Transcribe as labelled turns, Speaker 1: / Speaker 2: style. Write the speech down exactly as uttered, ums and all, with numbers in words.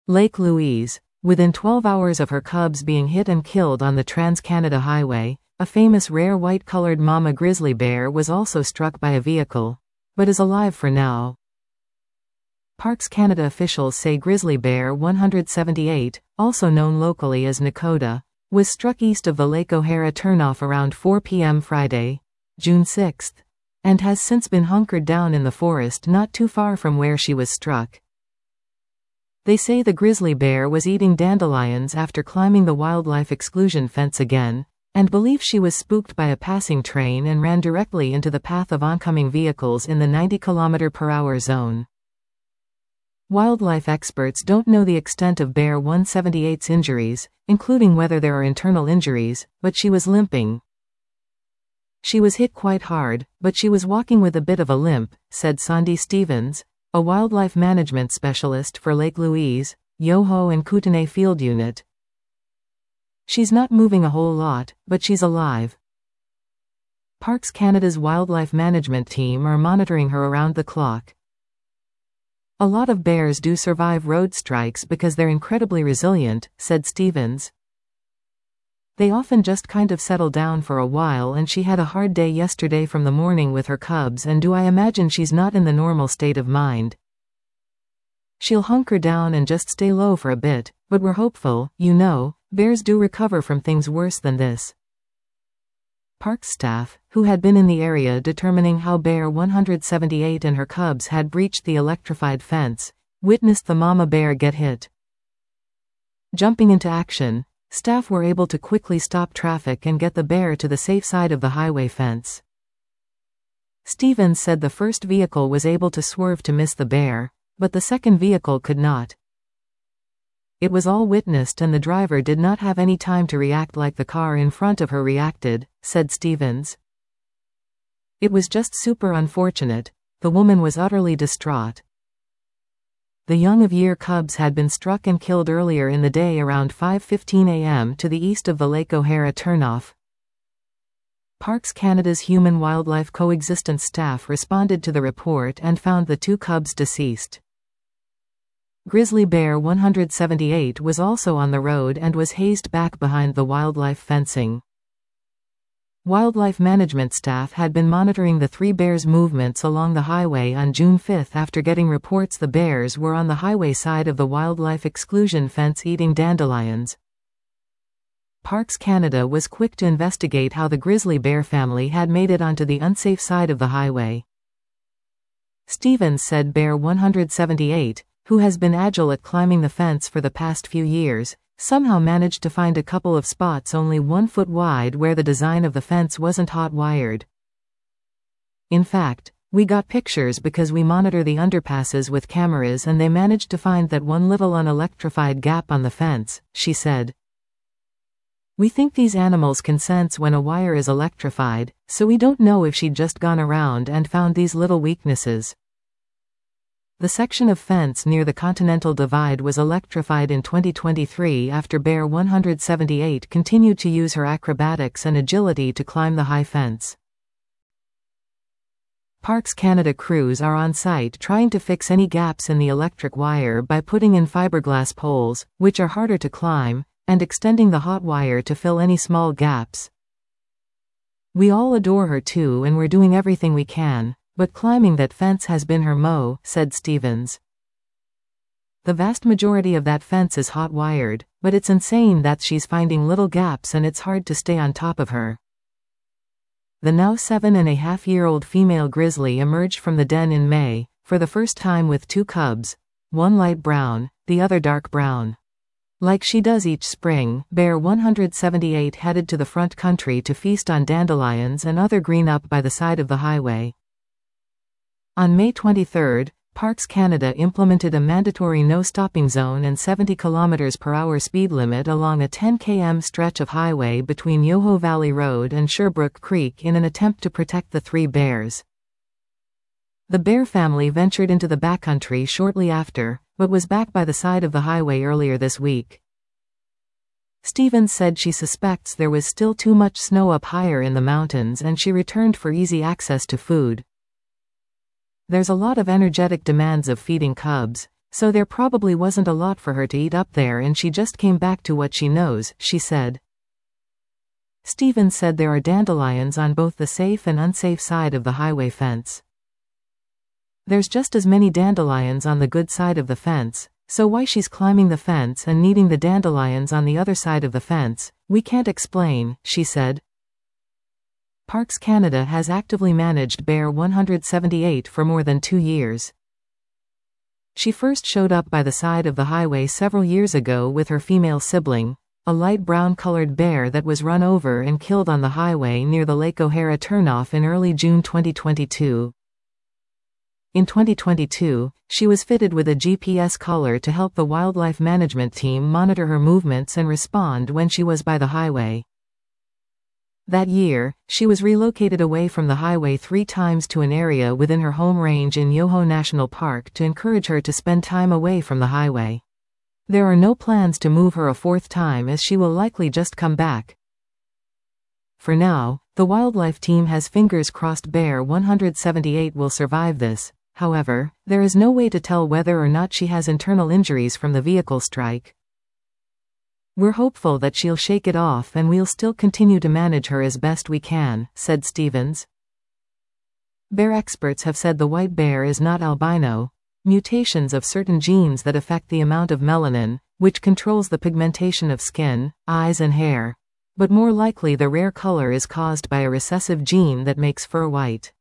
Speaker 1: Lake Louise. Within twelve hours of her cubs being hit and killed on the Trans-Canada Highway, a famous rare white-colored mama grizzly bear was also struck by a vehicle, but is alive for now. Parks Canada officials say grizzly bear one seventy-eight, also known locally as Nakota, was struck east of the Lake O'Hara turnoff around four p m Friday, June sixth, and has since been hunkered down in the forest not too far from where she was struck. They say the grizzly bear was eating dandelions after climbing the wildlife exclusion fence again, and believe she was spooked by a passing train and ran directly into the path of oncoming vehicles in the ninety kilometer per hour zone. Wildlife experts don't know the extent of Bear one seventy-eight's injuries, including whether there are internal injuries, but she was limping. She was hit quite hard, but she was walking with a bit of a limp, said Sandy Stevens, a wildlife management specialist for Lake Louise, Yoho and Kootenay Field Unit. She's not moving a whole lot, but she's alive. Parks Canada's wildlife management team are monitoring her around the clock. A lot of bears do survive road strikes because they're incredibly resilient, said Stevens. They often just kind of settle down for a while, and she had a hard day yesterday from the morning with her cubs, and do I imagine she's not in the normal state of mind. She'll hunker down and just stay low for a bit, but we're hopeful, you know, bears do recover from things worse than this. Parks staff, who had been in the area determining how Bear one seventy-eight and her cubs had breached the electrified fence, witnessed the mama bear get hit. Jumping into action, staff were able to quickly stop traffic and get the bear to the safe side of the highway fence. Stevens said the first vehicle was able to swerve to miss the bear, but the second vehicle could not. It was all witnessed and the driver did not have any time to react like the car in front of her reacted, said Stevens. It was just super unfortunate. The woman was utterly distraught. The young-of-year cubs had been struck and killed earlier in the day around five fifteen a m to the east of the Lake O'Hara turnoff. Parks Canada's Human-Wildlife Coexistence staff responded to the report and found the two cubs deceased. Grizzly Bear one seventy-eight was also on the road and was hazed back behind the wildlife fencing. Wildlife management staff had been monitoring the three bears' movements along the highway on June fifth after getting reports the bears were on the highway side of the wildlife exclusion fence eating dandelions. Parks Canada was quick to investigate how the grizzly bear family had made it onto the unsafe side of the highway. Stevens said Bear one seventy-eight, who has been agile at climbing the fence for the past few years, somehow managed to find a couple of spots only one foot wide where the design of the fence wasn't hot-wired. In fact, we got pictures because we monitor the underpasses with cameras and they managed to find that one little unelectrified gap on the fence, she said. We think these animals can sense when a wire is electrified, so we don't know if she'd just gone around and found these little weaknesses. The section of fence near the Continental Divide was electrified in twenty twenty-three after Bear one seventy-eight continued to use her acrobatics and agility to climb the high fence. Parks Canada crews are on site trying to fix any gaps in the electric wire by putting in fiberglass poles, which are harder to climb, and extending the hot wire to fill any small gaps. We all adore her too and we're doing everything we can. But climbing that fence has been her mo, said Stevens. The vast majority of that fence is hot-wired, but it's insane that she's finding little gaps and it's hard to stay on top of her. The now seven and a half year old female grizzly emerged from the den in May, for the first time with two cubs, one light brown, the other dark brown. Like she does each spring, Bear one seventy-eight headed to the front country to feast on dandelions and other green up by the side of the highway. On May twenty-third, Parks Canada implemented a mandatory no-stopping zone and seventy kilometers per hour speed limit along a ten kilometer stretch of highway between Yoho Valley Road and Sherbrooke Creek in an attempt to protect the three bears. The bear family ventured into the backcountry shortly after, but was back by the side of the highway earlier this week. Stevens said she suspects there was still too much snow up higher in the mountains and she returned for easy access to food. There's a lot of energetic demands of feeding cubs, So there probably wasn't a lot for her to eat up there and she just came back to what she knows, she said. Stevens said there are dandelions on both the safe and unsafe side of the highway fence. There's just as many dandelions on the good side of the fence, so why she's climbing the fence and needing the dandelions on the other side of the fence, we can't explain, she said. Parks Canada has actively managed Bear one seventy-eight for more than two years. She first showed up by the side of the highway several years ago with her female sibling, a light brown-colored bear that was run over and killed on the highway near the Lake O'Hara turnoff in early June twenty twenty-two. In twenty twenty-two, she was fitted with a G P S collar to help the wildlife management team monitor her movements and respond when she was by the highway. That year, she was relocated away from the highway three times to an area within her home range in Yoho National Park to encourage her to spend time away from the highway. There are no plans to move her a fourth time as she will likely just come back. For now, the wildlife team has fingers crossed Bear one seventy-eight will survive this. However, there is no way to tell whether or not she has internal injuries from the vehicle strike. We're hopeful that she'll shake it off and we'll still continue to manage her as best we can, said Stevens. Bear experts have said the white bear is not albino. Mutations of certain genes that affect the amount of melanin, which controls the pigmentation of skin, eyes and hair. But more likely the rare color is caused by a recessive gene that makes fur white.